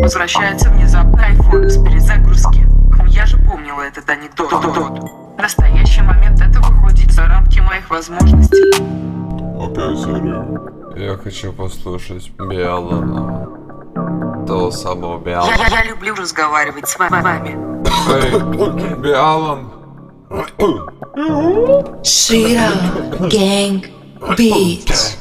Возвращается внезапно айфон из перезагрузки. Я же помнила этот анекдот. В настоящий момент это выходит за рамки моих возможностей. Опять зарю. Я хочу послушать Биалана. Того самого Биалана. Я люблю разговаривать с вами. Эй, Биалан! Shira Gang Beats.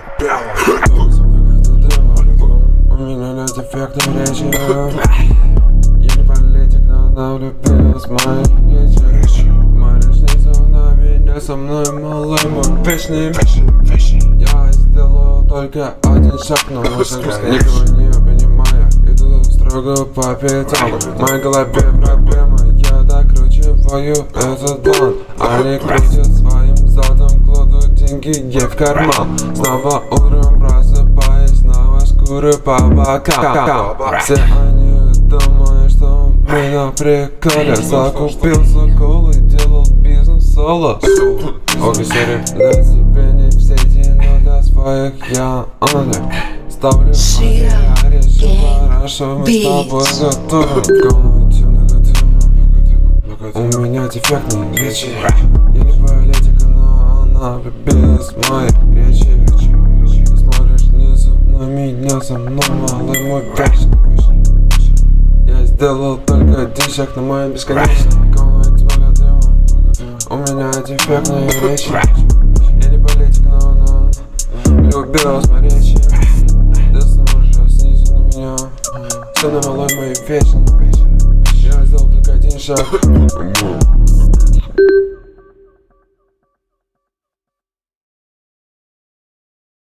У меня нет дефектной речи. Я не политик, но она влюбилась в мои речи. Смотришь снизу на меня, со мной малой мой вечный. Я сделаю только один шаг, но никого не понимаю. Иду строго по пятам. В моей голове проблема, я докручиваю этот план. Они крутят своим задом, кладут деньги ей в карман. Снова утром просыпаюсь, снова шкуры по бокам. Все они думают, что мы на приколе. Закупился колы, делал бизнес соло. Обе серии для тебя не в сети, но для своих я ангел. Ставлю я решил, хорошо, мы с тобой готовы. У меня дефектные речи. Я не политика, но она влюбилась в мои речи. Ты смотришь снизу на меня, со мной малый мой вечный. Я сделал только один шаг на моей бесконечной. У меня дефектные речи. Я не политик, но она влюбилась в мои речи. Ты смотришь снизу на меня, со мной малой мой вечный. Я сделал только один шаг.